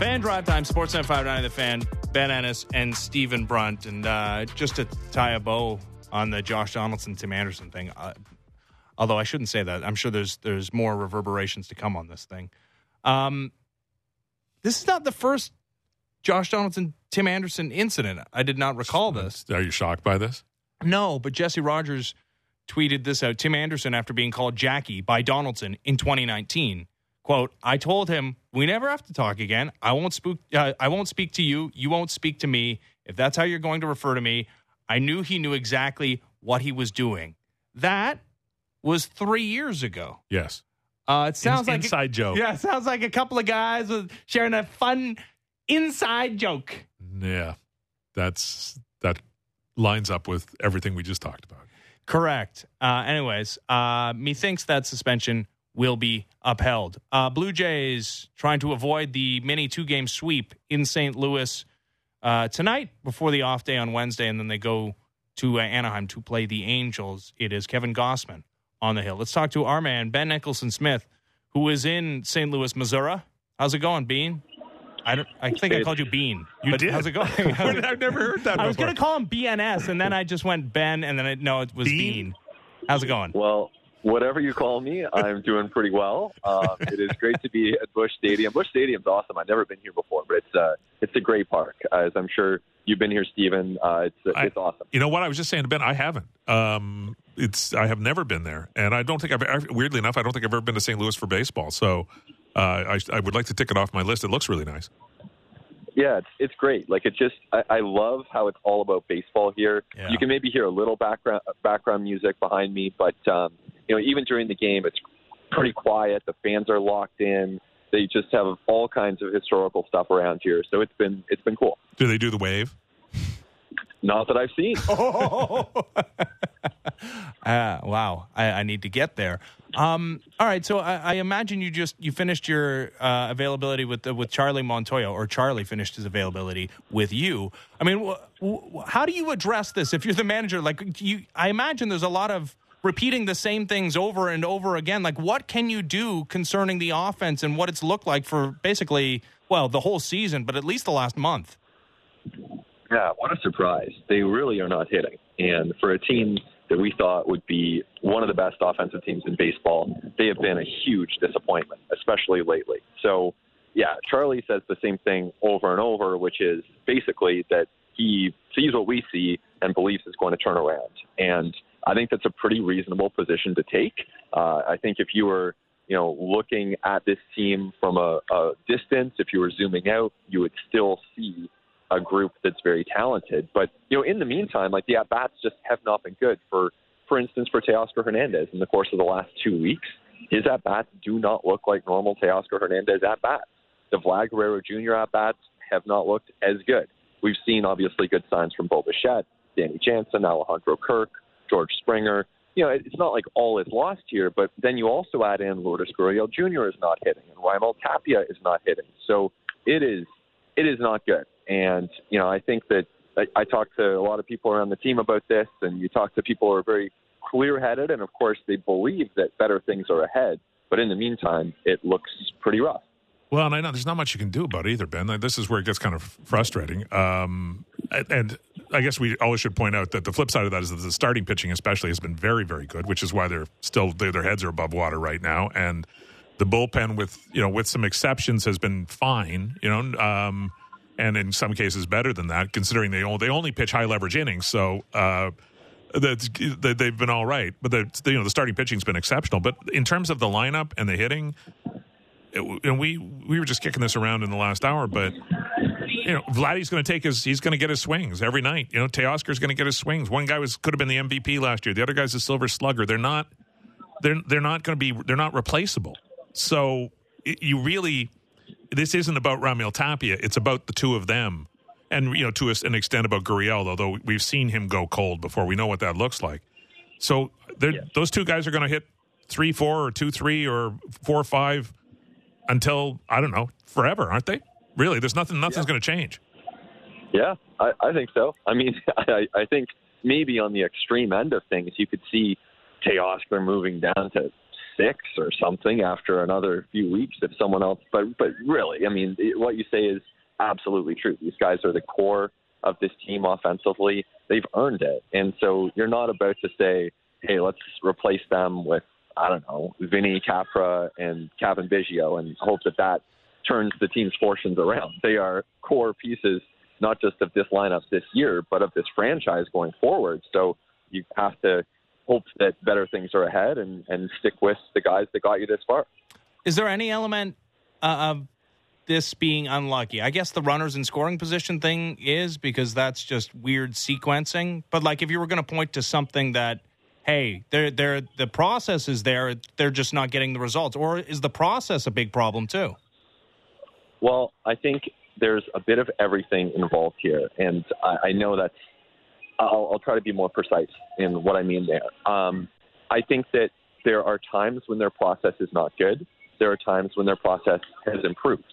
Fan Drive Time, Sportsnet 590 The Fan, Ben Ennis and Stephen Brunt. And just to tie a bow on the Josh Donaldson, Tim Anderson thing, although I shouldn't say that. I'm sure there's more reverberations to come on this thing. This is not the first Josh Donaldson, Tim Anderson incident. I did not recall this. Are you shocked by this? No, but Jesse Rogers tweeted this out. Tim Anderson, after being called Jackie by Donaldson in 2019, quote, "I told him we never have to talk again. I won't speak to you. You won't speak to me. If that's how you're going to refer to me, I knew he knew exactly what he was doing." That was 3 years ago. Yes. It sounds like inside joke. Yeah, it sounds like a couple of guys sharing a fun inside joke. Yeah, that lines up with everything we just talked about. Correct. Anyways, methinks that suspension will be upheld. Blue Jays trying to avoid the mini 2-game sweep in St. Louis tonight before the off day on Wednesday, and then they go to Anaheim to play the Angels. It is Kevin Gossman on the hill. Let's talk to our man, Ben Nicholson-Smith, who is in St. Louis, Missouri. How's it going, Bean? I think I called you Bean. You did. How's it going? I've never heard that before. I was going to call him BNS, and then I just went Ben, and then it was Bean. How's it going? Well, whatever you call me, I'm doing pretty well. It is great to be at Busch Stadium. Busch Stadium's awesome. I've never been here before, but it's a great park. As I'm sure you've been here, Stephen. It's awesome. You know what? I was just saying to Ben, I haven't. I have never been there, and I don't think weirdly enough, I don't think I've ever been to St. Louis for baseball. So I would like to tick it off my list. It looks really nice. Yeah, it's great. Like I love how it's all about baseball here. Yeah. You can maybe hear a little background music behind me, but even during the game, it's pretty quiet. The fans are locked in. They just have all kinds of historical stuff around here. So it's been cool. Do they do the wave? Not that I've seen. Wow. I need to get there. All right. So I imagine you finished your availability with Charlie Montoya, or Charlie finished his availability with you. I mean, how do you address this if you're the manager? Like, I imagine there's a lot of repeating the same things over and over again. Like, what can you do concerning the offense and what it's looked like for basically, the whole season, but at least the last month? Yeah, what a surprise. They really are not hitting. And for a team that we thought would be one of the best offensive teams in baseball, they have been a huge disappointment, especially lately. So, yeah, Charlie says the same thing over and over, which is basically that he sees what we see and believes it's going to turn around. And I think that's a pretty reasonable position to take. I think if you were, looking at this team from a distance, if you were zooming out, you would still see a group that's very talented. But, in the meantime, the at-bats just have not been good. For instance, for Teoscar Hernandez in the course of the last 2 weeks, his at-bats do not look like normal Teoscar Hernandez at-bats. The Vlad Guerrero Jr. at-bats have not looked as good. We've seen, obviously, good signs from Bo Bichette, Danny Jansen, Alejandro Kirk, George Springer. It's not like all is lost here, but then you also add in Lourdes Gurriel Jr. is not hitting, and Raimel Tapia is not hitting. So it is not good. And, I think that I talked to a lot of people around the team about this, and you talk to people who are very clear-headed, and, of course, they believe that better things are ahead. But in the meantime, it looks pretty rough. Well, and I know there's not much you can do about it either, Ben. This is where it gets kind of frustrating. And I guess we always should point out that the flip side of that is that the starting pitching especially has been very, very good, which is why they're still their heads are above water right now. And the bullpen, with some exceptions, has been fine. And in some cases better than that, considering they only pitch high leverage innings. So they've been all right. But the starting pitching's been exceptional. But in terms of the lineup and the hitting, and we were just kicking this around in the last hour, but Vladdy's going to he's going to get his swings every night. Teoscar's going to get his swings. One guy could have been the MVP last year. The other guy's a Silver Slugger. They're not replaceable. So this isn't about Raimel Tapia. It's about the two of them, and to an extent about Gurriel, although we've seen him go cold before. We know what that looks like. So those two guys are going to hit 3-4 or 2-3 or 4-5 until, I don't know, forever, aren't they? Really, there's nothing's going to change. Yeah, I think so. I mean, I think maybe on the extreme end of things, you could see Teoscar moving down to 6 or something after another few weeks if someone else. But really, I mean, what you say is absolutely true. These guys are the core of this team offensively. They've earned it. And so you're not about to say, hey, let's replace them with, I don't know, Vinny Capra and Kevin Biggio and hope that turns the team's fortunes around. They are core pieces, not just of this lineup this year, but of this franchise going forward. So you have to hope that better things are ahead and stick with the guys that got you this far. Is there any element of this being unlucky? I guess the runners in scoring position thing is, because that's just weird sequencing. But like, if you were going to point to something that, hey, the process is there, they're just not getting the results, or is the process a big problem too? Well, I think there's a bit of everything involved here, and I know that's. I'll try to be more precise in what I mean there. I think that there are times when their process is not good. There are times when their process has improved.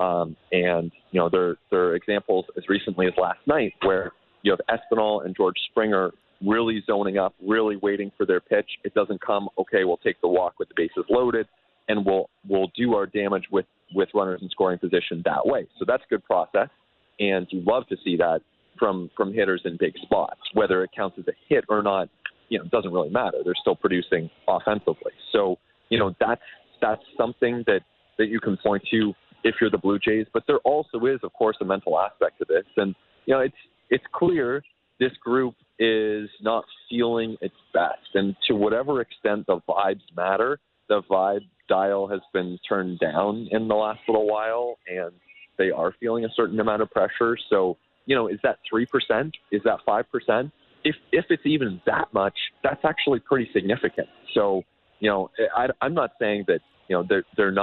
And, you know, there are examples as recently as last night where you have Espinal and George Springer really zoning up, really waiting for their pitch. It doesn't come, okay, we'll take the walk with the bases loaded, and we'll do our damage with runners in scoring position that way. So that's good process, and you love to see that from hitters in big spots. Whether it counts as a hit or not, you know, it doesn't really matter. They're still producing offensively. So, you know, that's something that you can point to if you're the Blue Jays. But there also is, of course, a mental aspect to this. And, you know, it's clear this group is not feeling its best. And to whatever extent the vibes matter, the vibe dial has been turned down in the last little while, and they are feeling a certain amount of pressure. So, you know, is that 3%? Is that 5%? If it's even that much, that's actually pretty significant. So, you know, I'm not saying that, you know, they're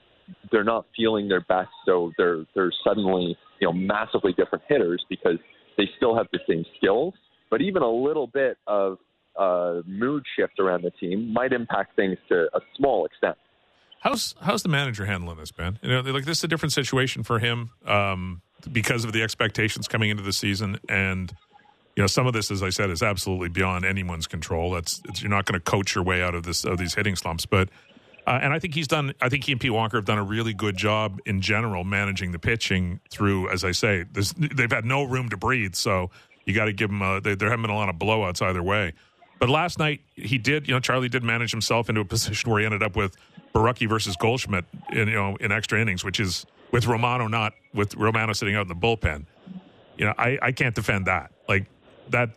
not feeling their best, so they're suddenly, you know, massively different hitters, because they still have the same skills. But even a little bit of mood shift around the team might impact things to a small extent. How's the manager handling this, Ben? You know, like, this is a different situation for him because of the expectations coming into the season, and you know, some of this, as I said, is absolutely beyond anyone's control. You're not going to coach your way out of these hitting slumps, but and I think he and Pete Walker have done a really good job in general managing the pitching through, as I say, they've had no room to breathe, so you got to give them there haven't been a lot of blowouts either way. But last night Charlie did manage himself into a position where he ended up with Borucki versus Goldschmidt in extra innings, which is with Romano sitting out in the bullpen. You know, I can't defend that. Like, that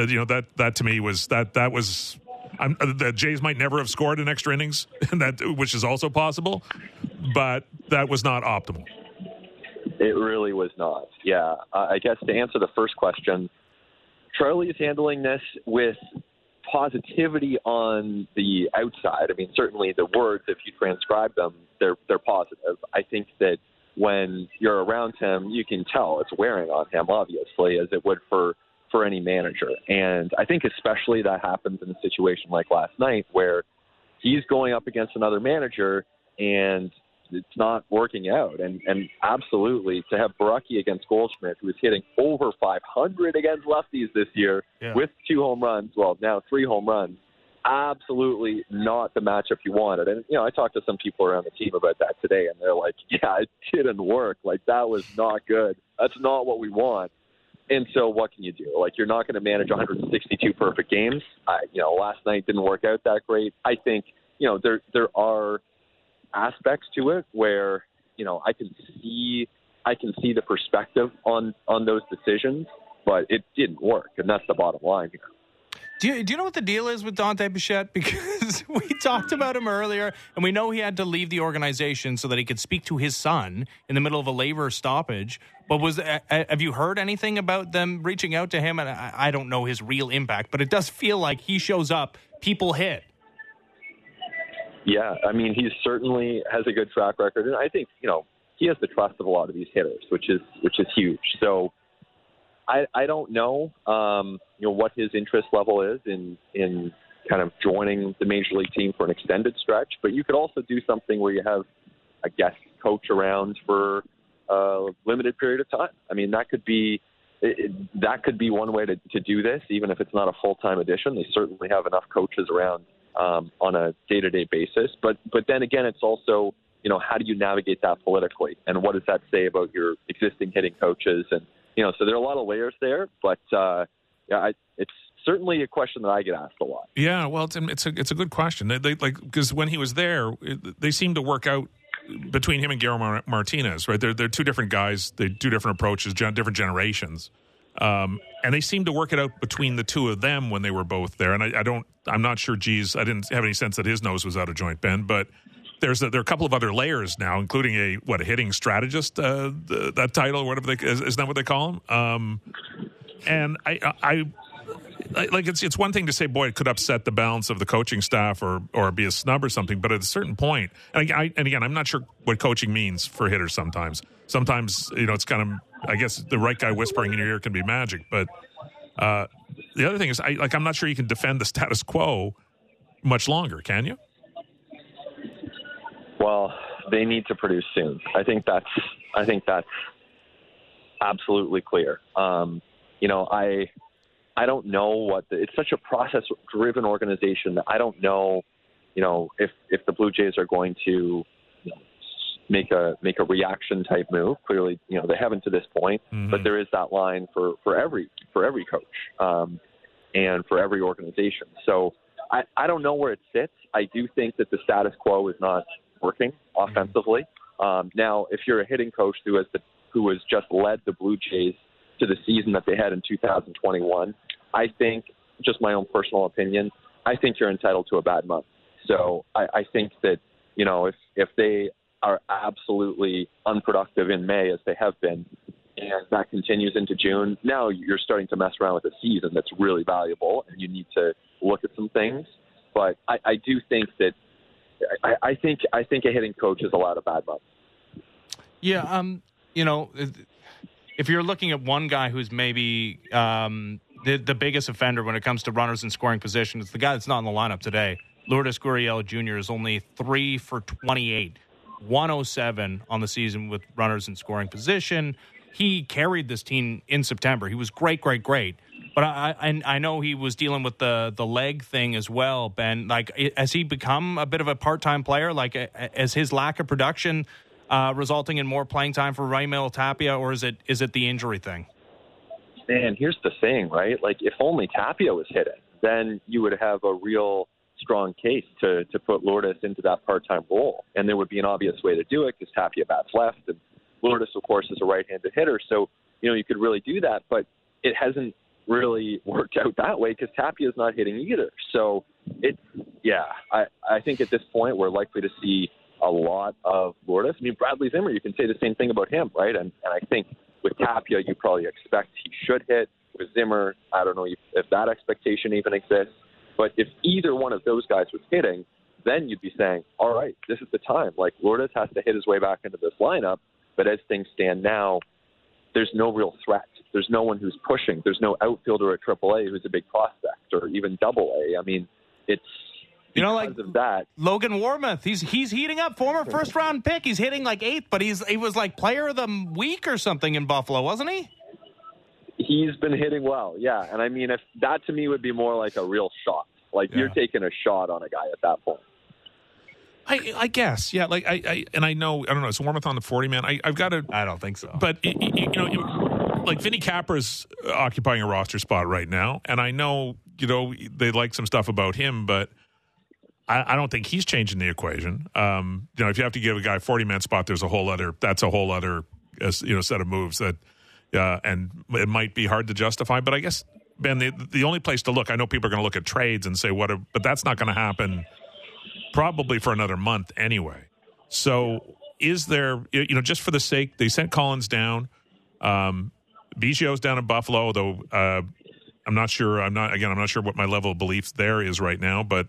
to me was that was the Jays might never have scored in extra innings, which is also possible, but that was not optimal. It really was not. Yeah, I guess to answer the first question, Charlie is handling this with positivity on the outside. I mean, certainly the words, if you transcribe them, they're positive. I think that when you're around him, you can tell it's wearing on him, obviously, as it would for any manager. And I think especially that happens in a situation like last night, where he's going up against another manager and it's not working out. And absolutely, to have Borucki against Goldschmidt, who is hitting over 500 against lefties this year, with 2 home runs, well, now 3 home runs, absolutely not the matchup you wanted. And, you know, I talked to some people around the team about that today, and they're like, yeah, it didn't work. Like, that was not good. That's not what we want. And so what can you do? Like, you're not going to manage 162 perfect games. Last night didn't work out that great. I think, you know, there are aspects to it where, you know, I can see the perspective on those decisions, but it didn't work, and that's the bottom line here. Do you know what the deal is with Dante Bichette? Because we talked about him earlier, and we know he had to leave the organization so that he could speak to his son in the middle of a labor stoppage. But have you heard anything about them reaching out to him? And I don't know his real impact, but it does feel like he shows up, people hit. Yeah, I mean, he certainly has a good track record, and I think, you know, he has the trust of a lot of these hitters, which is huge. So I don't know, what his interest level is in kind of joining the major league team for an extended stretch. But you could also do something where you have a guest coach around for a limited period of time. I mean, that could be one way to do this, even if it's not a full-time addition. They certainly have enough coaches around on a day-to-day basis. But then again, it's also, how do you navigate that politically? And what does that say about your existing hitting coaches? And, so there are a lot of layers there. But, it's certainly a question that I get asked a lot. Yeah, well, it's a good question. Because when he was there, they seemed to work out between him and Guillermo Martinez, right? They're two different guys. They do different approaches, different generations. And they seemed to work it out between the two of them when they were both there. And I'm not sure, I didn't have any sense that his nose was out of joint, Ben, but there are a couple of other layers now, including a hitting strategist, that title, or whatever isn't that what they call him? And it's one thing to say, boy, it could upset the balance of the coaching staff or be a snub or something. But at a certain point, and again, I'm not sure what coaching means for hitters sometimes. Sometimes, it's kind of, I guess the right guy whispering in your ear can be magic. But the other thing is, I'm not sure you can defend the status quo much longer, can you? Well, they need to produce soon. I think that's absolutely clear. I don't know it's such a process-driven organization that I don't know, if the Blue Jays are going to make a reaction type move. Clearly, they haven't to this point, but there is that line for every coach and for every organization. So I don't know where it sits. I do think that the status quo is not working offensively. Now, if you're a hitting coach who has just led the Blue Jays to the season that they had in 2021, I think, just my own personal opinion, I think you're entitled to a bad month. So I think that, if they are absolutely unproductive in May, as they have been, and that continues into June, now you're starting to mess around with a season that's really valuable, and you need to look at some things. But I do think that I think a hitting coach is allowed a bad month. Yeah, if you're looking at one guy who's maybe the biggest offender when it comes to runners in scoring position, it's the guy that's not in the lineup today. Lourdes Gurriel Jr. is only 3 for 28, 107 on the season with runners in scoring position. He carried this team in September. He was great. But I know he was dealing with the leg thing as well, Ben. Has he become a bit of a part-time player? As his lack of production resulting in more playing time for Raimel Tapia, or is it the injury thing? Man, here's the thing, right? If only Tapia was hitting, then you would have a real strong case to put Lourdes into that part-time role. And there would be an obvious way to do it because Tapia bats left, and Lourdes, of course, is a right-handed hitter. So, you could really do that, but it hasn't really worked out that way because Tapia's not hitting either. So, I think at this point we're likely to see a lot of Lourdes. Bradley Zimmer, you can say the same thing about him, right? And I think with Tapia, you probably expect he should hit. With Zimmer, I don't know if that expectation even exists. But if either one of those guys was hitting, then you'd be saying, all right, this is the time. Lourdes has to hit his way back into this lineup. But as things stand now, there's no real threat. There's no one who's pushing. There's no outfielder at AAA who's a big prospect, or even AA. It's because of that. Logan Warmoth, he's heating up. Former first-round pick. He's hitting 8th, but he was player of the week or something in Buffalo, wasn't he? He's been hitting well, yeah. And if that to me would be more like a real shot. You're taking a shot on a guy at that point. I guess, yeah. I know, I don't know. Is Warmoth on the 40 man? I've got to. I don't think so. But Vinny Capra's occupying a roster spot right now, and I know they like some stuff about him, but I don't think he's changing the equation. If you have to give a guy a 40 man spot, that's a whole other set of moves that, and it might be hard to justify. But I guess, Ben, the only place to look, I know people are going to look at trades and say but that's not going to happen probably for another month anyway. So is there, just for the sake, they sent Collins down. Biggio's down in Buffalo, though I'm not sure. I'm not sure what my level of belief there is right now. But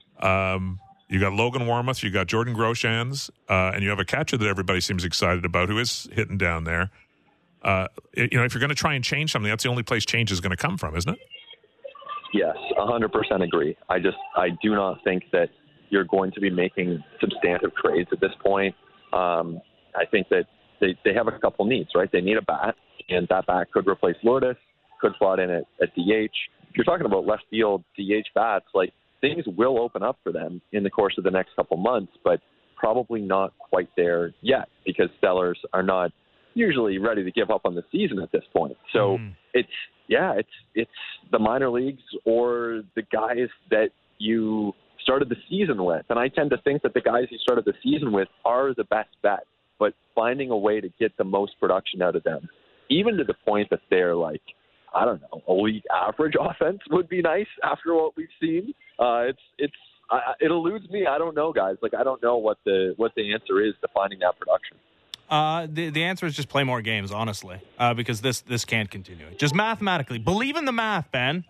you got Logan Warmoth, you got Jordan Groshans, and you have a catcher that everybody seems excited about who is hitting down there. If you're going to try and change something, that's the only place change is going to come from, isn't it? Yes, 100% agree. I do not think that you're going to be making substantive trades at this point. I think that they have a couple needs, right? They need a bat, and that bat could replace Lourdes, could slot in at DH. If you're talking about left field DH bats, things will open up for them in the course of the next couple months, but probably not quite there yet because sellers are not usually ready to give up on the season at this point. So it's the minor leagues or the guys that you started the season with. And I tend to think that the guys you started the season with are the best bet, but finding a way to get the most production out of them, even to the point that they're like, I don't know, a league average offense would be nice after what we've seen. It eludes me. I don't know, guys. Like, I don't know what the answer is to finding that production. The answer is just play more games, honestly, because this can't continue. Just mathematically. Believe in the math, Ben.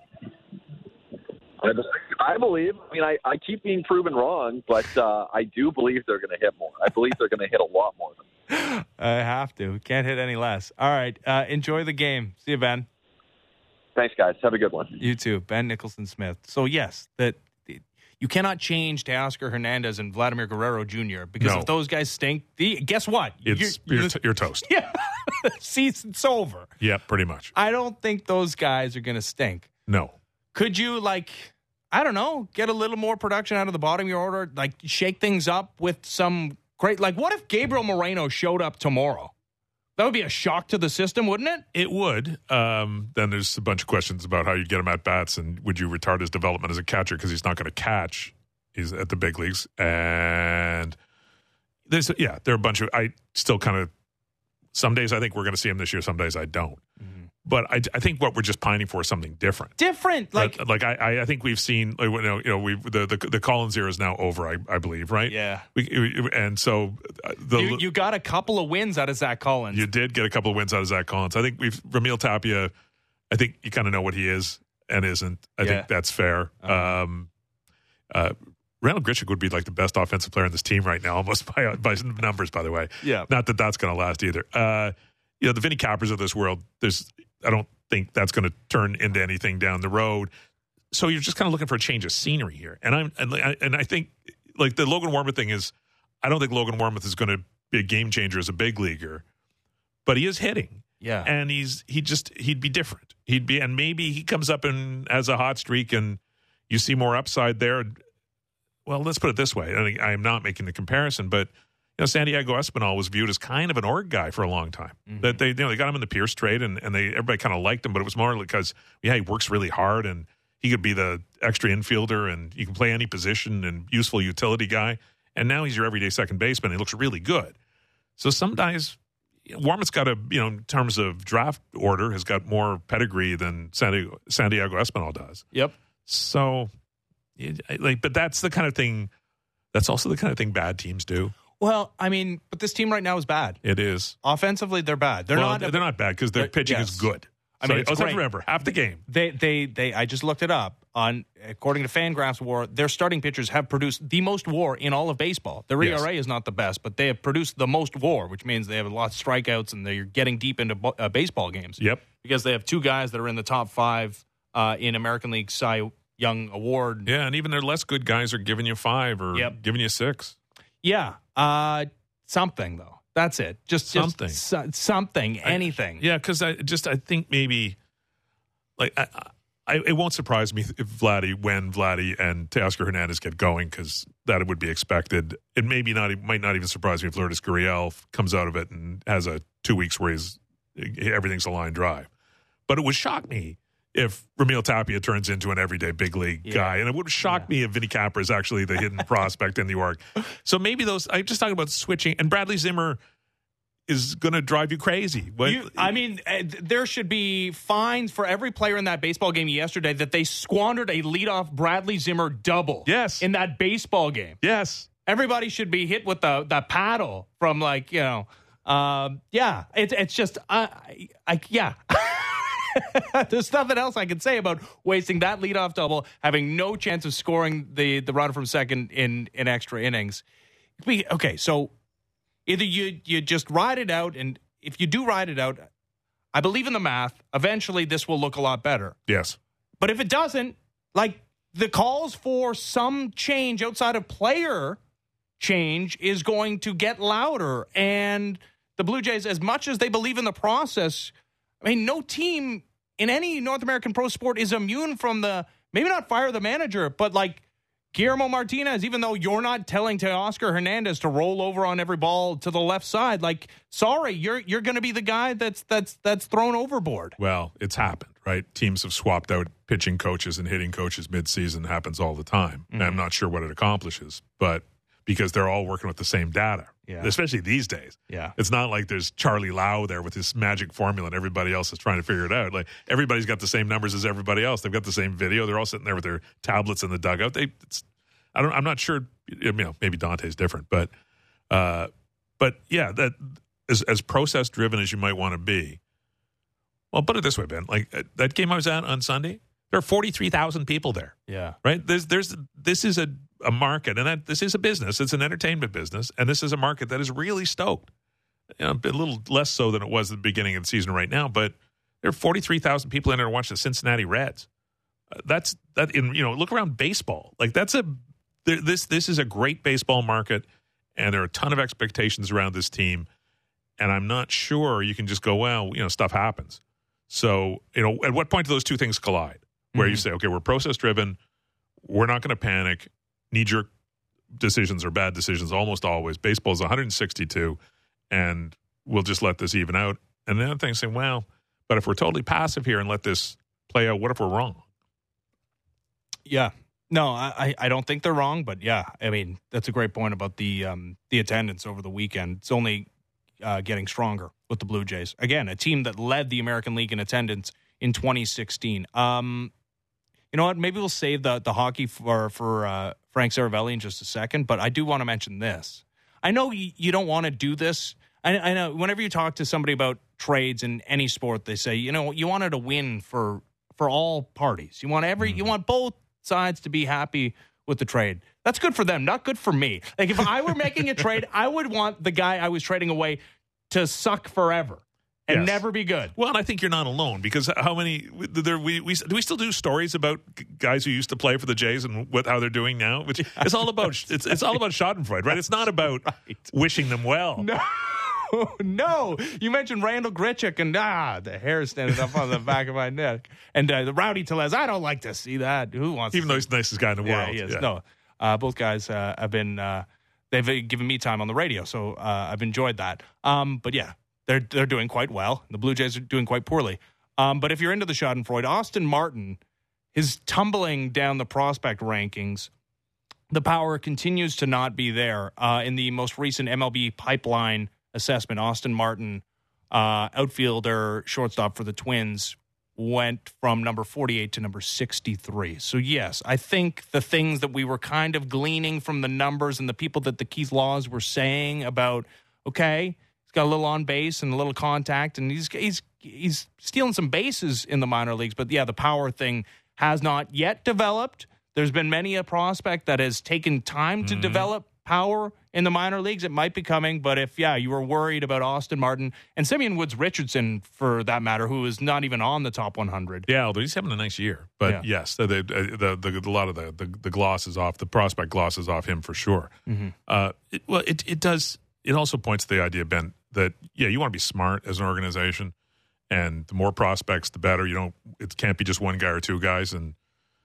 I believe. I mean, I keep being proven wrong, but I do believe they're going to hit more. I believe they're going to hit a lot more than them. I have to. Can't hit any less. All right. Enjoy the game. See you, Ben. Thanks, guys. Have a good one. You too. Ben Nicholson-Smith. So, yes, that you cannot change Teoscar Hernandez and Vladimir Guerrero Jr. because if those guys stink, guess what? You're toast. Yeah. Season's over. Yeah, pretty much. I don't think those guys are going to stink. No. Could you, I don't know, get a little more production out of the bottom of your order? Shake things up with some great... what if Gabriel Moreno showed up tomorrow? That would be a shock to the system, wouldn't it? It would. Then there's a bunch of questions about how you get him at bats and would you retard his development as a catcher because he's not going to catch. He's at the big leagues. And there are a bunch of... I still kind of... Some days I think we're going to see him this year. Some days I don't. Mm-hmm. But I think what we're just pining for is something different. I think we've seen, the Collins era is now over, I believe, right? Yeah. And so you got a couple of wins out of Zach Collins. You did get a couple of wins out of Zach Collins. I think Ramil Tapia. I think you kind of know what he is and isn't. I think that's fair. Randall Grichuk would be the best offensive player on this team right now, almost by numbers. By the way, Not that that's going to last either. The Vinny Cappers of this world. I don't think that's going to turn into anything down the road. So you're just kind of looking for a change of scenery here. And I think the Logan Warmoth thing is, I don't think Logan Warmoth is going to be a game changer as a big leaguer, but he is hitting. Yeah. And he'd be different. And maybe he comes up and as a hot streak and you see more upside there. Well, let's put it this way. And I am not making the comparison, but Santiago Espinal was viewed as kind of an org guy for a long time. Mm-hmm. That they got him in the Pierce trade, and everybody kind of liked him, but it was more because he works really hard, and he could be the extra infielder, and you can play any position and useful utility guy. And now he's your everyday second baseman. And he looks really good. So some guys, Warmoth's got in terms of draft order, has got more pedigree than Santiago Espinal does. Yep. So, but that's the kind of thing. That's also the kind of thing bad teams do. Well, I mean, but this team right now is bad. It is. Offensively, they're bad. They're not bad because their pitching is good. I mean, it's great. Remember, half the game. They I just looked it up. According to Fangraphs WAR, their starting pitchers have produced the most WAR in all of baseball. Their ERA is not the best, but they have produced the most WAR, which means they have a lot of strikeouts and they're getting deep into baseball games. Yep. Because they have two guys that are in the top 5 in American League Cy Young Award. Yeah, and even their less good guys are giving you 5 or giving you 6. Yeah. Something, though. That's it. Just something. Something. Anything. Because I think maybe, it won't surprise me if when Vladdy and Teoscar Hernandez get going, because that would be expected. It might not even surprise me if Lourdes Gurriel comes out of it and has a 2 weeks where everything's a line drive. But it would shock me if Ramil Tapia turns into an everyday big league guy. And it would shock me if Vinny Capra is actually the hidden prospect in the org. So maybe I'm just talking about switching. And Bradley Zimmer is going to drive you crazy. There should be fines for every player in that baseball game yesterday that they squandered a leadoff Bradley Zimmer double. Yes. In that baseball game. Yes. Everybody should be hit with the paddle from it's just, There's nothing else I can say about wasting that leadoff double, having no chance of scoring the runner from second in extra innings. Okay, so either you just ride it out, and if you do ride it out, I believe in the math. Eventually, this will look a lot better. Yes. But if it doesn't, the calls for some change outside of player change is going to get louder. And the Blue Jays, as much as they believe in the process, I mean, no team in any North American pro sport is immune from maybe not fire the manager, but Guillermo Martinez, even though you're not telling Teoscar Hernandez to roll over on every ball to the left side, like, sorry, you're going to be the guy that's thrown overboard. Well, it's happened, right? Teams have swapped out pitching coaches and hitting coaches midseason. Happens all the time. And I'm not sure what it accomplishes, but because they're all working with the same data, especially these days. Yeah. It's not like there's Charlie Lau there with his magic formula and everybody else is trying to figure it out. Like, everybody's got the same numbers as everybody else. They've got the same video. They're all sitting there with their tablets in the dugout. I'm not sure. Maybe Dante's different, but yeah, that as process driven as you might want to be. Well, put it this way, Ben. Like, that game I was at on Sunday, there are 43,000 people there. Yeah. Right. This is a market, and this is a business. It's an entertainment business, and this is a market that is really stoked. A little less so than it was at the beginning of the season right now, but there are 43,000 people in there watching the Cincinnati Reds. Look around baseball. Like, this is a great baseball market, and there are a ton of expectations around this team. And I'm not sure you can just go, well, stuff happens. So, at what point do those two things collide? Where you say, okay, we're process driven, we're not going to panic. Knee-jerk decisions are bad decisions almost always. Baseball is 162, and we'll just let this even out. And the other thing is saying, well, but if we're totally passive here and let this play out, what if we're wrong? Yeah. No, I don't think they're wrong, but yeah, I mean, that's a great point about the attendance over the weekend. It's only getting stronger with the Blue Jays. Again, a team that led the American League in attendance in 2016. You know what? Maybe we'll save the hockey for Frank Saravelli in just a second, but I do want to mention this. I know you don't want to do this. I know whenever you talk to somebody about trades in any sport, they say, you wanted to win for all parties. You want both sides to be happy with the trade. That's good for them, not good for me. Like, if I were making a trade, I would want the guy I was trading away to suck forever and never be good. Well, and I think you're not alone, because how many do we still do stories about guys who used to play for the Jays and how they're doing now? Which it's all about. It's all about Schadenfreude, right? It's not about wishing them well. No, you mentioned Randall Grichuk, and the hair standing up on the back of my neck, and the Rowdy Tellez. I don't like to see that. Who wants? Even though he's the nicest guy in the world. He is. Yeah. No, both guys have been. They've given me time on the radio, so I've enjoyed that. But yeah, they're doing quite well. The Blue Jays are doing quite poorly. But if you're into the Schadenfreude, Austin Martin is tumbling down the prospect rankings. The power continues to not be there. In the most recent MLB pipeline assessment, Austin Martin, outfielder, shortstop for the Twins, went from number 48 to number 63. So, yes, I think the things that we were kind of gleaning from the numbers and the people that the Keith Laws were saying about, okay, he's got a little on base and a little contact, and he's stealing some bases in the minor leagues. But, yeah, the power thing has not yet developed. There's been many a prospect that has taken time to develop power in the minor leagues. It might be coming, but if you were worried about Austin Martin and Simeon Woods Richardson, for that matter, who is not even on the top 100. Yeah, although he's having a nice year. But yes, a lot of the gloss is off. The prospect gloss is off him for sure. It does. It also points to the idea, Ben, that you want to be smart as an organization, and the more prospects, the better. It can't be just one guy or two guys, and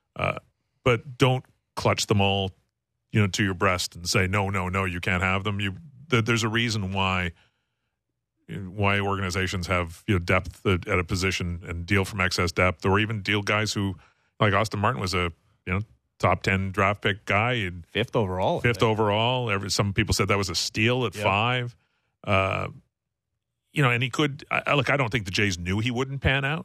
but don't clutch them all to your breast and say, no, you can't have them. There's a reason why organizations have depth at a position and deal from excess depth, or even deal guys who, like Austin Martin was a top 10 draft pick guy, and fifth overall. Some people said that was a steal at 5. And he could. I don't think the Jays knew he wouldn't pan out.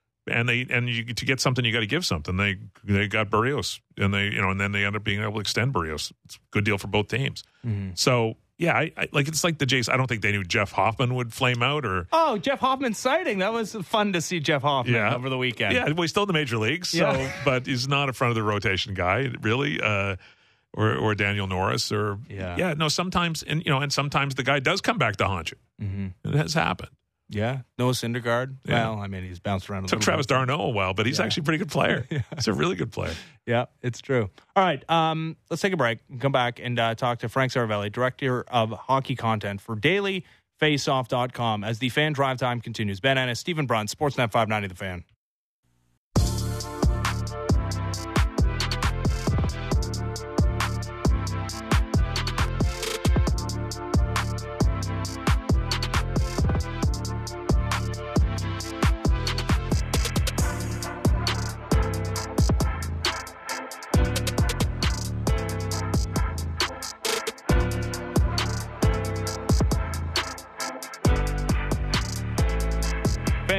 To get something, you got to give something. They got Berrios, and then they end up being able to extend Berrios. It's a good deal for both teams. Mm-hmm. So it's like the Jays. I don't think they knew Jeff Hoffman would flame out. Jeff Hoffman sighting. That was fun to see Jeff Hoffman over the weekend. Yeah, well, he's still in the major leagues. So, but he's not a front of the rotation guy, really. Or Daniel Norris, sometimes and sometimes the guy does come back to haunt you. Mm-hmm. It has happened. Yeah, Noah Syndergaard. Yeah. Well, I mean, he's bounced around a little bit. Took Travis d'Arnaud a while, but he's actually a pretty good player. He's a really good player. Yeah, it's true. All right, let's take a break and come back and talk to Frank Saravelli, Director of Hockey Content for DailyFaceoff.com, as the Fan Drive Time continues. Ben Ennis, Stephen Brunt, Sportsnet 590 The Fan.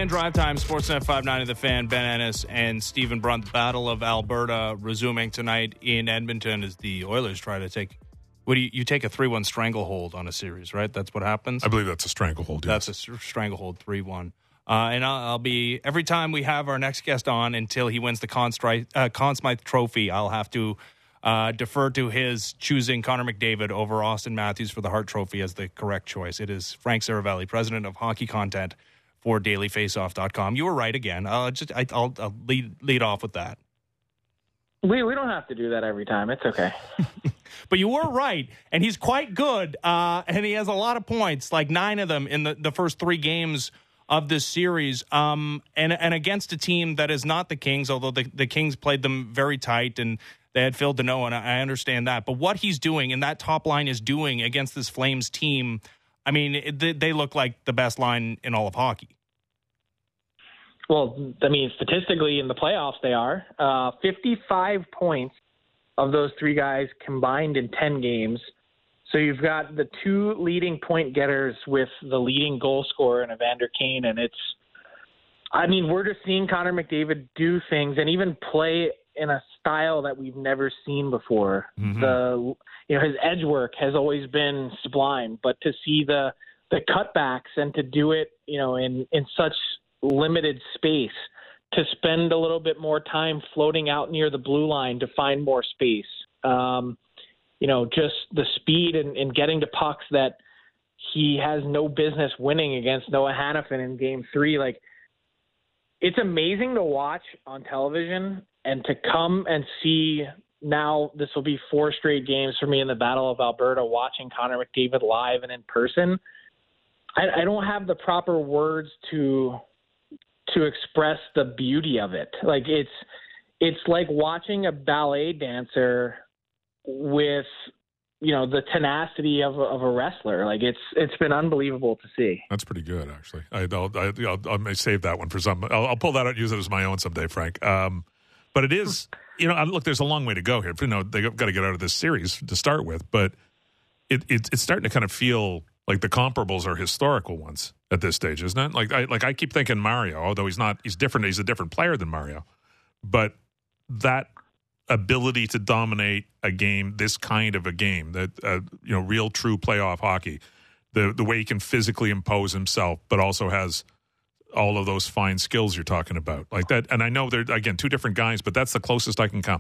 Fan Drive Time, Sportsnet 590, The Fan, Ben Ennis and Stephen Brunt. The Battle of Alberta resuming tonight in Edmonton as the Oilers try to take... You take a 3-1 stranglehold on a series, right? That's what happens? I believe that's a stranglehold, yes. That's a stranglehold, 3-1. And I'll be... Every time we have our next guest on until he wins the Conn Smythe Trophy, I'll have to defer to his choosing Connor McDavid over Austin Matthews for the Hart Trophy as the correct choice. It is Frank Saravelli, president of hockey content for dailyfaceoff.com. You were right again. I'll lead off with that. We don't have to do that every time. It's okay. But you were right, and he's quite good, and he has a lot of points, like 9 of them in the first 3 games of this series, and against a team that is not the Kings, although the Kings played them very tight, and they had Phil Deneau, and I understand that. But what he's doing, and that top line is doing against this Flames team, I mean, they look like the best line in all of hockey. Well, I mean, statistically in the playoffs they are. 55 points of those 3 guys combined in 10 games. So you've got the 2 leading point getters with the leading goal scorer in Evander Kane, and we're just seeing Connor McDavid do things and even play in a style that we've never seen before. Mm-hmm. His edge work has always been sublime, but to see the cutbacks and to do it, in such limited space, to spend a little bit more time floating out near the blue line to find more space. Just the speed and getting to pucks that he has no business winning against Noah Hannafin in Game 3. Like, it's amazing to watch on television and to come and see. Now this will be 4 straight games for me in the Battle of Alberta, watching Connor McDavid live and in person. I don't have the proper words to express the beauty of it. Like, it's like watching a ballet dancer with, the tenacity of a wrestler. Like, it's been unbelievable to see. That's pretty good, actually. I may save that one for some. I'll pull that out and use it as my own someday, Frank. But it is, look, there's a long way to go here. They've got to get out of this series to start with, but it's starting to kind of feel like the comparables are historical ones at this stage, isn't it? Like I keep thinking Mario, although he's different. He's a different player than Mario, but that ability to dominate a game, this kind of a game, that real true playoff hockey, the way he can physically impose himself, but also has all of those fine skills you're talking about, like that. And I know they're, again, 2 different guys, but that's the closest I can come.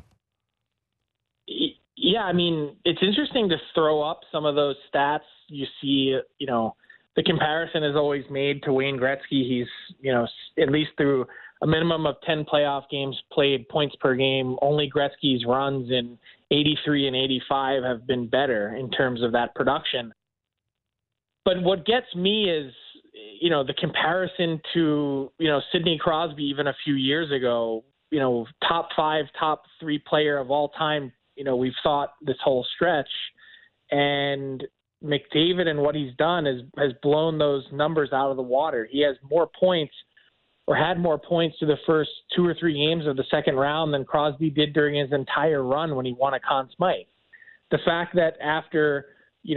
Yeah, I mean, it's interesting to throw up some of those stats. You see, the comparison is always made to Wayne Gretzky. He's, at least through a minimum of 10 playoff games played, points per game. Only Gretzky's runs in 83 and 85 have been better in terms of that production. But what gets me is, the comparison to, Sidney Crosby even a few years ago, top 5, top 3 player of all time, we've thought this whole stretch. And McDavid and what he's done has blown those numbers out of the water. He has more points, or had more points to the first 2 or 3 games of the second round than Crosby did during his entire run when he won a Conn Smythe. The fact that after,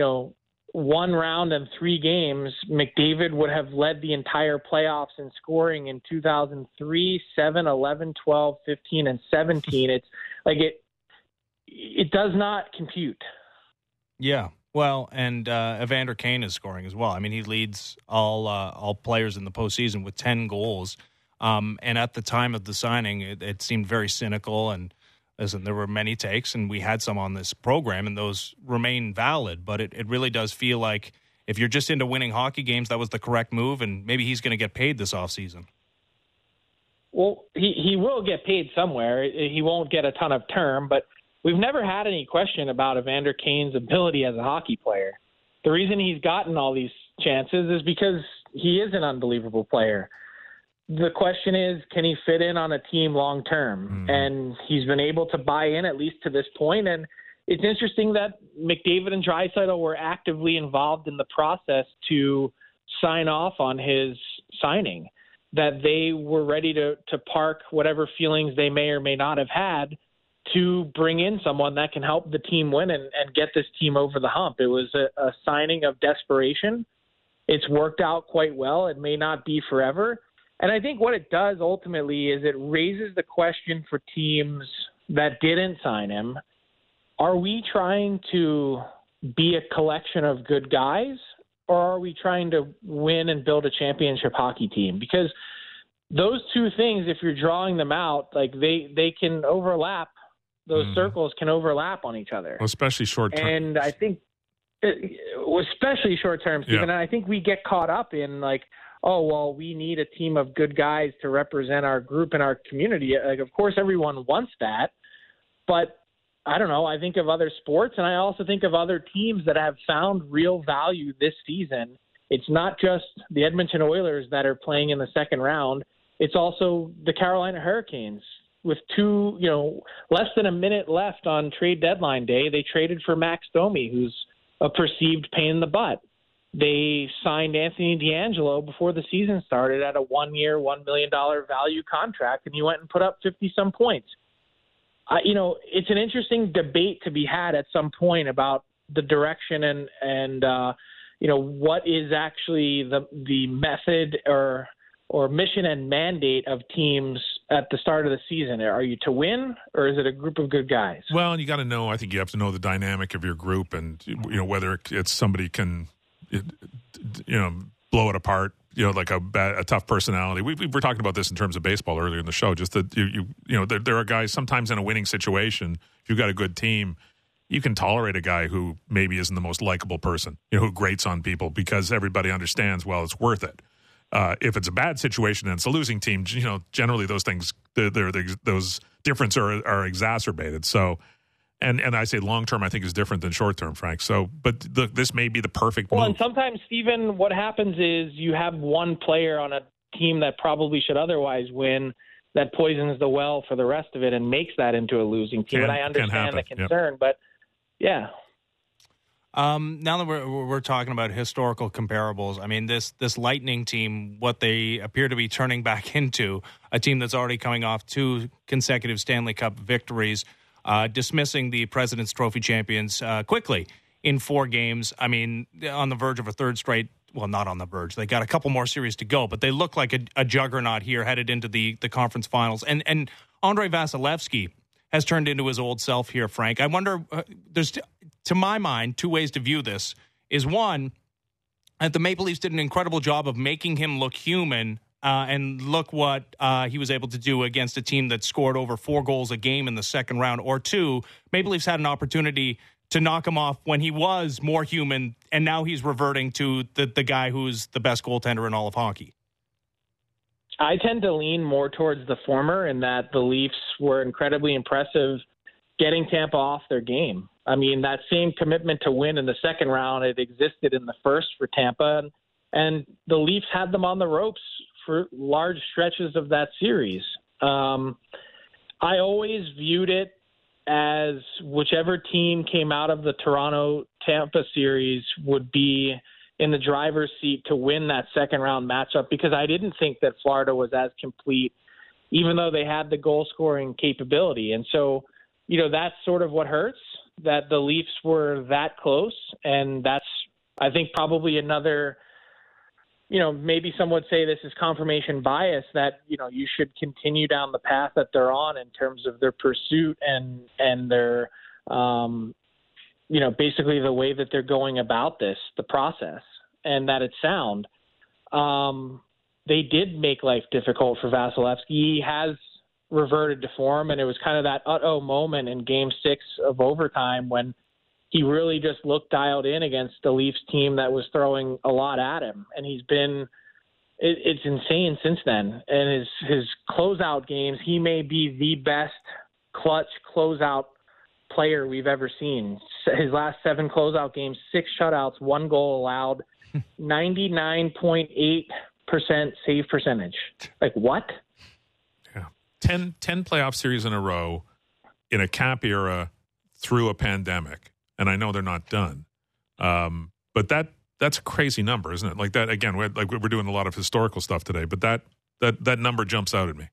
1 round and 3 games, McDavid would have led the entire playoffs in scoring in 2003, 7, 11, 12, 15, and 17. It's like it does not compute. Yeah. Well, and Evander Kane is scoring as well. I mean, he leads all players in the postseason with 10 goals. And at the time of the signing, it seemed very cynical. And listen, there were many takes, and we had some on this program, and those remain valid. But it really does feel like if you're just into winning hockey games, that was the correct move, and maybe he's going to get paid this offseason. Well, he will get paid somewhere. He won't get a ton of term, but we've never had any question about Evander Kane's ability as a hockey player. The reason he's gotten all these chances is because he is an unbelievable player. The question is, can he fit in on a team long term? Mm-hmm. And he's been able to buy in at least to this point. And it's interesting that McDavid and Draisaitl were actively involved in the process to sign off on his signing, that they were ready to park whatever feelings they may or may not have had to bring in someone that can help the team win and get this team over the hump. It was a signing of desperation. It's worked out quite well. It may not be forever. And I think what it does ultimately is it raises the question for teams that didn't sign him. Are we trying to be a collection of good guys, or are we trying to win and build a championship hockey team? Because those two things, if you're drawing them out, like they can overlap. Those circles can overlap on each other. Especially short term. And I think, especially short term, Stephen, and I think we get caught up in like, oh, well, we need a team of good guys to represent our group and our community. Like, of course, everyone wants that. But I don't know. I think of other sports, and I also think of other teams that have found real value this season. It's not just the Edmonton Oilers that are playing in the second round. It's also the Carolina Hurricanes. With less than a minute left on trade deadline day, they traded for Max Domi, who's a perceived pain in the butt. They signed Anthony DeAngelo before the season started at a 1-year, $1 million value contract, and he went and put up 50-some points. It's an interesting debate to be had at some point about the direction and what is actually the method or mission and mandate of teams at the start of the season. Are you to win, or is it a group of good guys? Well, and you got to know, I think you have to know the dynamic of your group and, whether it's somebody can, blow it apart, like a tough personality. We were talking about this in terms of baseball earlier in the show, just that, there are guys sometimes in a winning situation, if you've got a good team, you can tolerate a guy who maybe isn't the most likable person, who grates on people because everybody understands, well, it's worth it. If it's a bad situation and it's a losing team, generally those things, those differences are exacerbated. So, and I say long term, I think is different than short term, Frank. So, but this may be the perfect move. Well, and sometimes, Stephen, what happens is you have one player on a team that probably should otherwise win that poisons the well for the rest of it and makes that into a losing team. And I understand the concern, but yeah. Now that we're talking about historical comparables, I mean, this Lightning team, what they appear to be turning back into, a team that's already coming off 2 consecutive Stanley Cup victories, dismissing the President's Trophy champions quickly in 4 games. I mean, on the verge of a third straight. Well, not on the verge. They got a couple more series to go, but they look like a juggernaut here headed into the conference finals. And Andrei Vasilevsky has turned into his old self here, Frank. I wonder, to my mind, 2 ways to view this. Is one, that the Maple Leafs did an incredible job of making him look human, and look what he was able to do against a team that scored over 4 goals a game in the second round. Or 2, Maple Leafs had an opportunity to knock him off when he was more human, and now he's reverting to the guy who's the best goaltender in all of hockey. I tend to lean more towards the former, in that the Leafs were incredibly impressive getting Tampa off their game. I mean, that same commitment to win in the second round, it existed in the first for Tampa, and the Leafs had them on the ropes for large stretches of that series. I always viewed it as whichever team came out of the Toronto-Tampa series would be in the driver's seat to win that second-round matchup, because I didn't think that Florida was as complete, even though they had the goal-scoring capability. And so, that's sort of what hurts, that the Leafs were that close, and that's, I think, probably another, maybe some would say this is confirmation bias, that, you should continue down the path that they're on in terms of their pursuit and their, basically the way that they're going about this, the process, and that it's sound. They did make life difficult for Vasilevsky. He has reverted to form, and it was kind of that moment in Game 6 of overtime when he really just looked dialed in against the Leafs team that was throwing a lot at him. And he's been it's insane since then. And his closeout games, he may be the best clutch closeout player we've ever seen. His last 7 closeout games, 6 shutouts, 1 goal allowed, 99.8% save percentage. Like, what? Yeah. 10 playoff series in a row in a cap era through a pandemic. And I know they're not done. But that's a crazy number, isn't it? Like that, again, we're doing a lot of historical stuff today, but that number jumps out at me.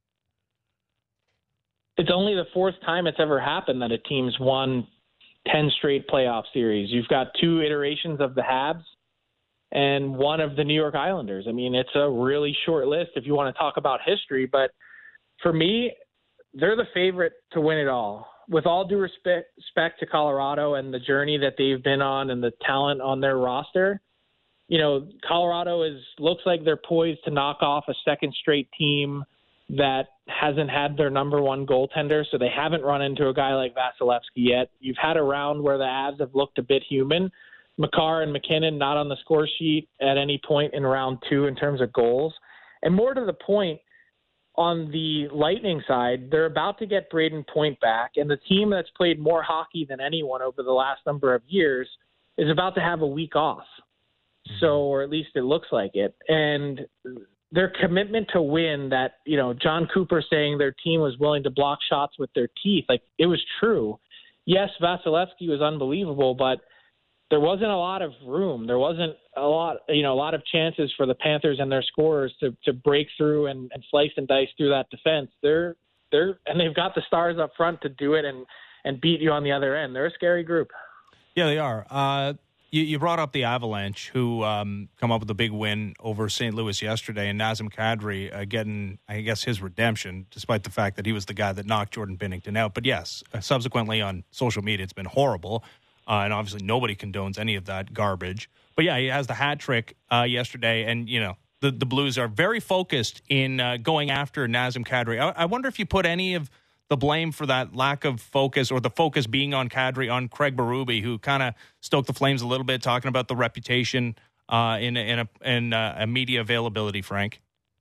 It's only the 4th time it's ever happened that a team's won 10 straight playoff series. You've got 2 iterations of the Habs, and one of the New York Islanders. I mean, it's a really short list if you want to talk about history, but for me, they're the favorite to win it all. With all due respect to Colorado and the journey that they've been on and the talent on their roster, you know, Colorado looks like they're poised to knock off a second straight team that hasn't had their number one goaltender, so they haven't run into a guy like Vasilevsky yet. You've had a round where the Avs have looked a bit human. Makar and McKinnon not on the score sheet at any point in round 2 in terms of goals. And more to the point, on the Lightning side, they're about to get Braden Point back, and the team that's played more hockey than anyone over the last number of years is about to have a week off. So, or at least it looks like it. And their commitment to win, that, you know, John Cooper saying their team was willing to block shots with their teeth, like, it was true. Yes, Vasilevsky was unbelievable, but there wasn't a lot of room. There wasn't a lot of chances for the Panthers and their scorers to break through and slice and dice through that defense. And they've got the stars up front to do it and beat you on the other end. They're a scary group. Yeah, they are. You brought up the Avalanche, who come up with a big win over St. Louis yesterday, and Nazem Kadri getting, I guess, his redemption, despite the fact that he was the guy that knocked Jordan Binnington out. But yes, subsequently on social media, it's been horrible. And obviously nobody condones any of that garbage. But yeah, he has the hat trick yesterday. And, you know, the Blues are very focused in going after Nazem Kadri. I wonder if you put any of the blame for that lack of focus, or the focus being on Kadri, on Craig Berube, who kind of stoked the flames a little bit, talking about the reputation in a media availability, Frank.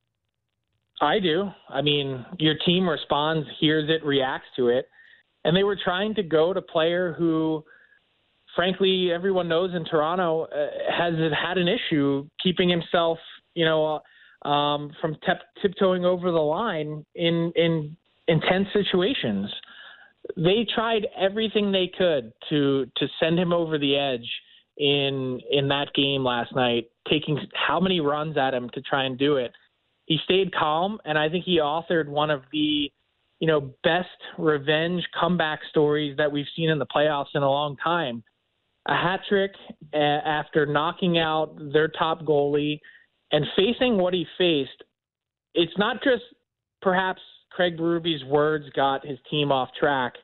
I do. I mean, your team responds, hears it, reacts to it. And they were trying to go to player who, frankly, everyone knows in Toronto has had an issue keeping himself, you know, from tiptoeing over the line in intense situations. They tried everything they could to send him over the edge in that game last night, taking how many runs at him to try and do it. He stayed calm, and I think he authored one of the, you know, best revenge comeback stories that we've seen in the playoffs in a long time. A hat trick after knocking out their top goalie and facing what he faced. It's not just perhaps Craig Berube's words got his team off track.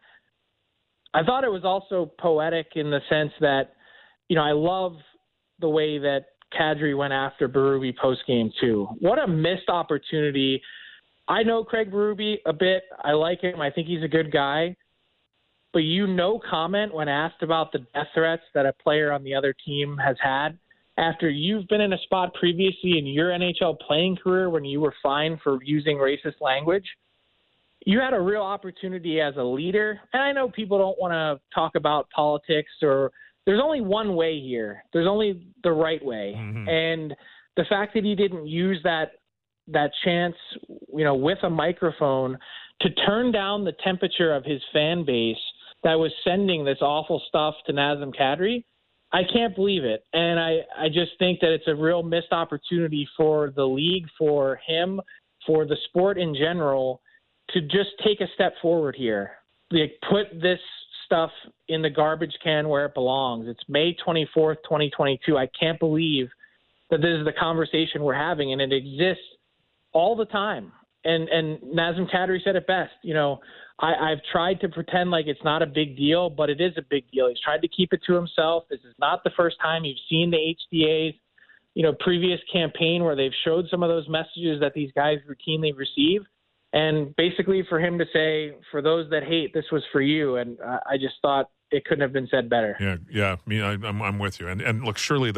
I thought it was also poetic in the sense that, you know, I love the way that Kadri went after Berube post-game too. What a missed opportunity. I know Craig Berube a bit. I like him. I think he's a good guy. But no comment when asked about the death threats that a player on the other team has had after you've been in a spot previously in your NHL playing career when you were fined for using racist language. You had a real opportunity as a leader. And I know people don't want to talk about politics, or there's only one way here. There's only the right way. Mm-hmm. And the fact that he didn't use that chance, you know, with a microphone to turn down the temperature of his fan base that was sending this awful stuff to Nazem Kadri, I can't believe it. And I just think that it's a real missed opportunity for the league, for him, for the sport in general, to just take a step forward here. Like, put this stuff in the garbage can where it belongs. It's May 24th, 2022. I can't believe that this is the conversation we're having, and it exists all the time. And Nazem Kadri said it best. You know, I've tried to pretend like it's not a big deal, but it is a big deal. He's tried to keep it to himself. This is not the first time you've seen the HDA's, you know, previous campaign where they've showed some of those messages that these guys routinely receive. And basically for him to say, for those that hate, this was for you. And I just thought it couldn't have been said better. Yeah. I mean, I'm with you. And look, surely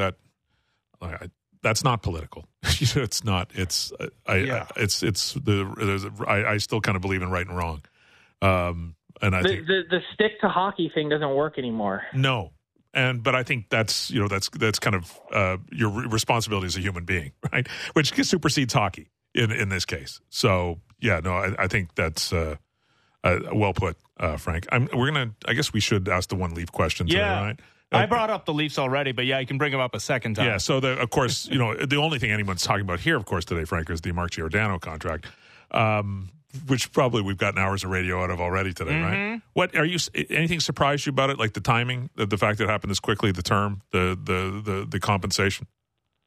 that's not political. It's not. I still kind of believe in right and wrong. And I think the stick to hockey thing doesn't work anymore. No. But I think that's kind of your responsibility as a human being, right? Which supersedes hockey in this case. So yeah, no, I think that's well put, Frank. I guess we should ask the one Leaf question today, right? I brought up the Leafs already, but yeah, you can bring them up a second time. Yeah, so of course, you know, the only thing anyone's talking about here, of course, today, Frank, is the Mark Giordano contract, which probably we've gotten hours of radio out of already today, right? What anything surprised you about it, like the timing, the fact that it happened this quickly, the term, the compensation?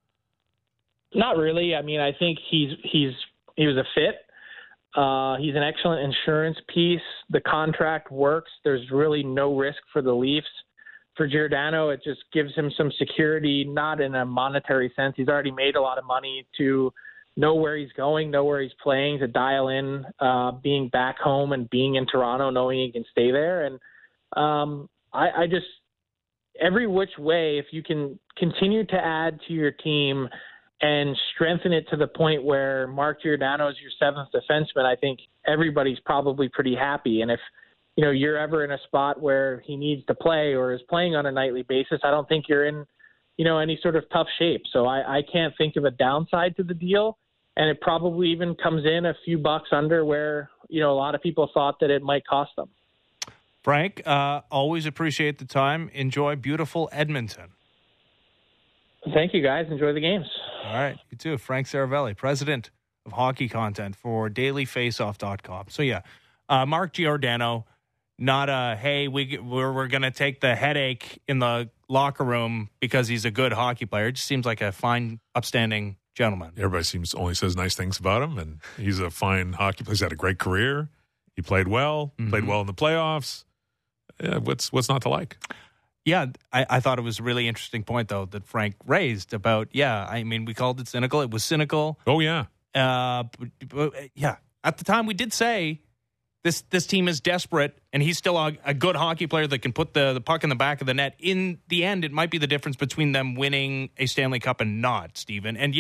Not really. I mean, I think he was a fit. He's an excellent insurance piece. The contract works. There's really no risk for the Leafs. For Giordano, it just gives him some security, not in a monetary sense. He's already made a lot of money to know where he's going, know where he's playing, to dial in being back home and being in Toronto, knowing he can stay there. And I just, every which way, if you can continue to add to your team and strengthen it to the point where Mark Giordano is your seventh defenseman, I think everybody's probably pretty happy. And if you're ever in a spot where he needs to play or is playing on a nightly basis, I don't think you're in, any sort of tough shape. So I can't think of a downside to the deal. And it probably even comes in a few bucks under where, a lot of people thought that it might cost them. Frank, always appreciate the time. Enjoy beautiful Edmonton. Thank you, guys. Enjoy the games. All right. You too. Frank Saravelli, president of hockey content for dailyfaceoff.com. So, yeah, Mark Giordano, not a, hey, we're going to take the headache in the locker room because he's a good hockey player. It just seems like a fine, upstanding gentleman. Everybody only says nice things about him, and he's a fine hockey player. He's had a great career. He played well, played well in the playoffs. What's not to like? Yeah, I thought it was a really interesting point, though, that Frank raised about, we called it cynical. It was cynical. Oh, yeah. But at the time we did say this team is desperate, and he's still a good hockey player that can put the puck in the back of the net. In the end, it might be the difference between them winning a Stanley Cup and not, Stephen. And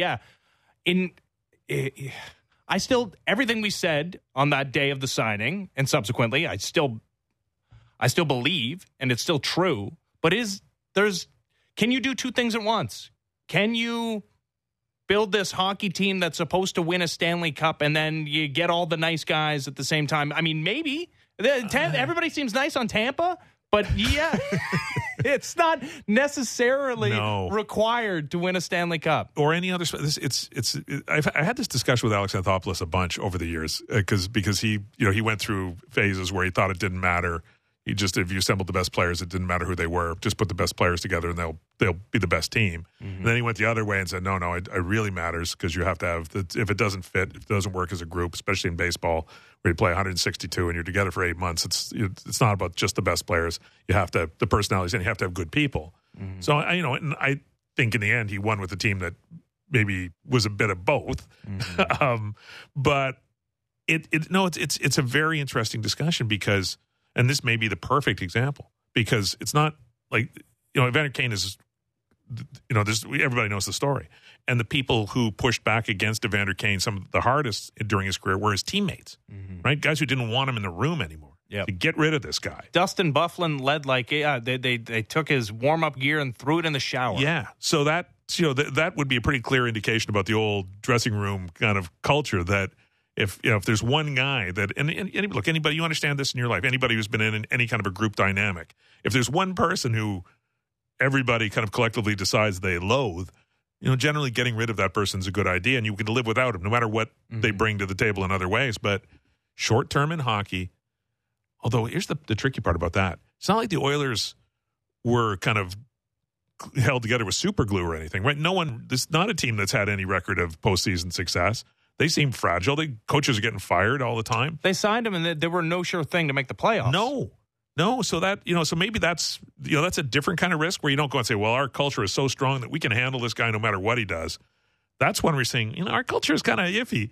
everything we said on that day of the signing and subsequently, I still believe, and it's still true. But can you do two things at once? Can you build this hockey team that's supposed to win a Stanley Cup and then you get all the nice guys at the same time? I mean, maybe. Everybody seems nice on Tampa, but yeah, it's not necessarily required to win a Stanley Cup. Or any other. I've had this discussion with Alex Anthopoulos a bunch over the years because he went through phases where he thought it didn't matter. If you assembled the best players, it didn't matter who they were. Just put the best players together, and they'll be the best team. Mm-hmm. And then he went the other way and said, no, it really matters because you have to have if it doesn't fit, if it doesn't work as a group, especially in baseball where you play 162 and you're together for 8 months. It's not about just the best players. You have to the personalities, and you have to have good people. Mm-hmm. So and I think in the end he won with a team that maybe was a bit of both. Mm-hmm. But it's a very interesting discussion because. And this may be the perfect example because it's not like, Evander Kane is, everybody knows the story. And the people who pushed back against Evander Kane, some of the hardest during his career were his teammates, right? Guys who didn't want him in the room anymore. Yep. To get rid of this guy. Dustin Byfuglien led they took his warm-up gear and threw it in the shower. Yeah. So that, that would be a pretty clear indication about the old dressing room kind of culture that, if there's one guy that and look, anybody, you understand this in your life, anybody who's been in any kind of a group dynamic, if there's one person who everybody kind of collectively decides they loathe, generally getting rid of that person's a good idea, and you can live without them no matter what they bring to the table in other ways. But short term in hockey, although here's the tricky part about that, it's not like the Oilers were kind of held together with super glue or anything, right? This is not a team that's had any record of postseason success. They seem fragile. Coaches are getting fired all the time. They signed him, and they were no sure thing to make the playoffs. No. So that so maybe that's that's a different kind of risk where you don't go and say, well, our culture is so strong that we can handle this guy no matter what he does. That's when we're saying, our culture is kind of iffy,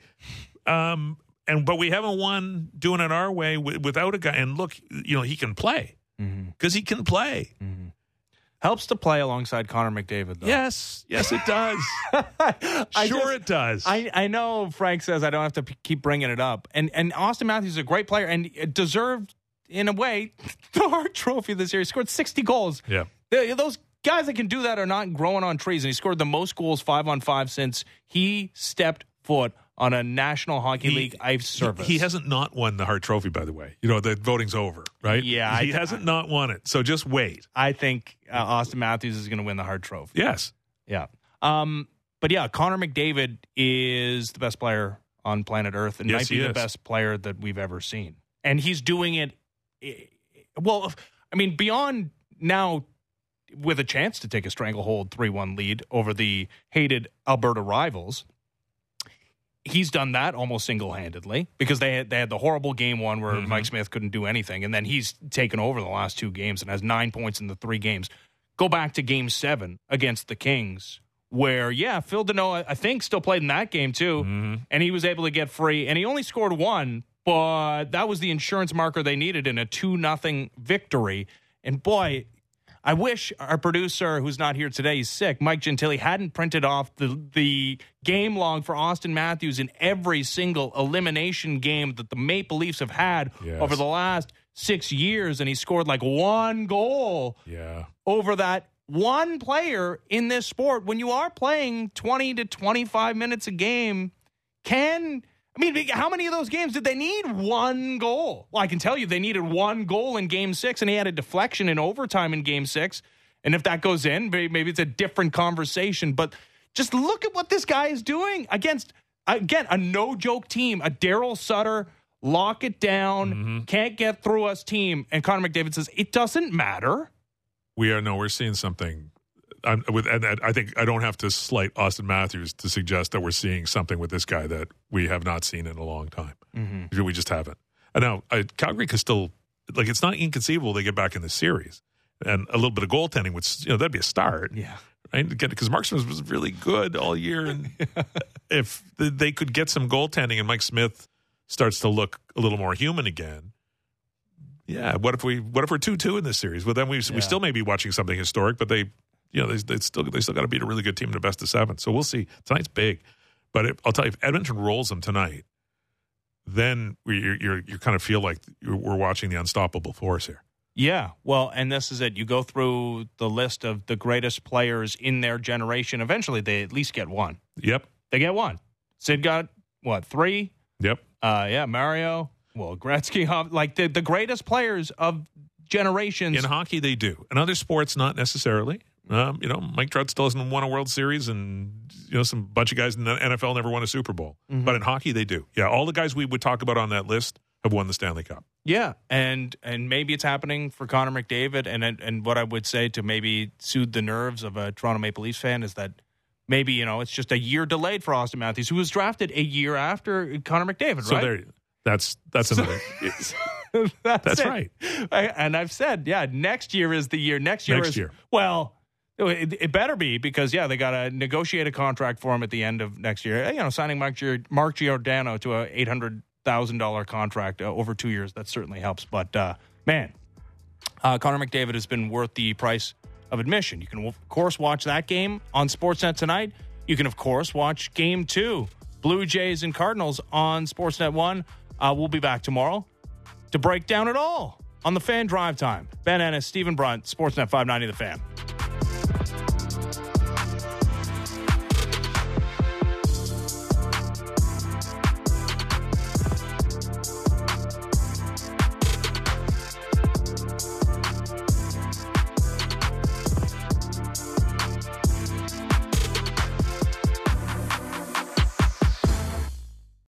but we haven't won doing it our way without a guy. And look, he can play because he can play. Mm-hmm. Helps to play alongside Connor McDavid, though. Yes, it does. It does. I know Frank says I don't have to keep bringing it up. And Austin Matthews is a great player and deserved, in a way, the Hart Trophy this year. He scored 60 goals. Yeah. Those guys that can do that are not growing on trees. And he scored the most goals 5-on-5 since he stepped foot on a National Hockey League ice service. He hasn't not won the Hart Trophy, by the way. The voting's over, right? Yeah. He hasn't not won it, so just wait. I think Austin Matthews is going to win the Hart Trophy. Yes. Yeah. But yeah, Connor McDavid is the best player on planet Earth and might be the best player that we've ever seen. And he's doing it, beyond now with a chance to take a stranglehold 3-1 lead over the hated Alberta rivals. He's done that almost single-handedly because they had the horrible game one where Mike Smith couldn't do anything, and then he's taken over the last 2 games and has 9 points in the 3 games. Go back to Game 7 against the Kings, where, Phil Deneau, I think, still played in that game too, and he was able to get free, and he only scored 1, but that was the insurance marker they needed in a 2-0 victory. And boy, I wish our producer, who's not here today, he's sick, Mike Gentili, hadn't printed off the game log for Austin Matthews in every single elimination game that the Maple Leafs have had over the last 6 years, and he scored like 1 goal over that one player in this sport. When you are playing 20 to 25 minutes a game, how many of those games did they need 1 goal? Well, I can tell you they needed 1 goal in Game 6, and he had a deflection in overtime in Game 6. And if that goes in, maybe it's a different conversation. But just look at what this guy is doing against, again, a no-joke team, a Daryl Sutter, lock it down, can't get through us team. And Connor McDavid says, it doesn't matter. We're seeing something. And I think I don't have to slight Austin Matthews to suggest that we're seeing something with this guy that we have not seen in a long time. We just haven't. And now Calgary could still, it's not inconceivable they get back in the series, and a little bit of goaltending would, that'd be a start. Yeah, right. Because Markstrom was really good all year, and if they could get some goaltending and Mike Smith starts to look a little more human again. Yeah. What if we're 2-2 in this series? Well, then we still may be watching something historic, but they still got to beat a really good team in the best of 7. So we'll see. Tonight's big, but I'll tell you, if Edmonton rolls them tonight, then you kind of feel like we're watching the unstoppable force here. Yeah, well, and this is it. You go through the list of the greatest players in their generation. Eventually, they at least get 1. Yep, they get 1. Sid got 3. Yep. Mario. Well, Gretzky, like the greatest players of generations in hockey, they do. In other sports, not necessarily. Mike Trout still hasn't won a World Series, and some bunch of guys in the NFL never won a Super Bowl. But in hockey, they do. Yeah, all the guys we would talk about on that list have won the Stanley Cup. Yeah, and maybe it's happening for Connor McDavid. And what I would say to maybe soothe the nerves of a Toronto Maple Leafs fan is that maybe it's just a year delayed for Austin Matthews, who was drafted a year after Connor McDavid. So right? That's another. That's right. And I've said, next year is the year. Next year. Well. It better be because, they got to negotiate a contract for him at the end of next year. Signing Mark Giordano to a $800,000 contract over 2 years, that certainly helps. But, Connor McDavid has been worth the price of admission. You can, of course, watch that game on Sportsnet tonight. You can, of course, watch Game 2, Blue Jays and Cardinals on Sportsnet 1. We'll be back tomorrow to break down it all on the Fan Drive Time. Ben Ennis, Stephen Brunt, Sportsnet 590 The Fan.